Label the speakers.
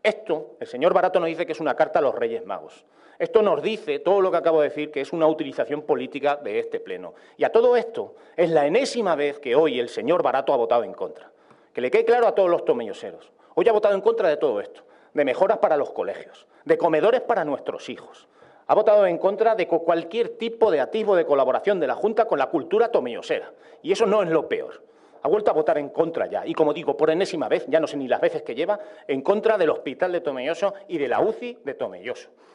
Speaker 1: Esto, el señor Barato nos dice que es una carta a los Reyes Magos. Esto nos dice, todo lo que acabo de decir, que es una utilización política de este Pleno. Y a todo esto es la enésima vez que hoy el señor Barato ha votado en contra. Que le quede claro a todos los tomelloseros. Hoy ha votado en contra de todo esto, de mejoras para los colegios, de comedores para nuestros hijos. Ha votado en contra de cualquier tipo de atisbo de colaboración de la Junta con la cultura tomellosera. Y eso no es lo peor. Ha vuelto a votar en contra ya, y como digo, por enésima vez, ya no sé ni las veces que lleva, en contra del Hospital de Tomelloso y de la UCI de Tomelloso.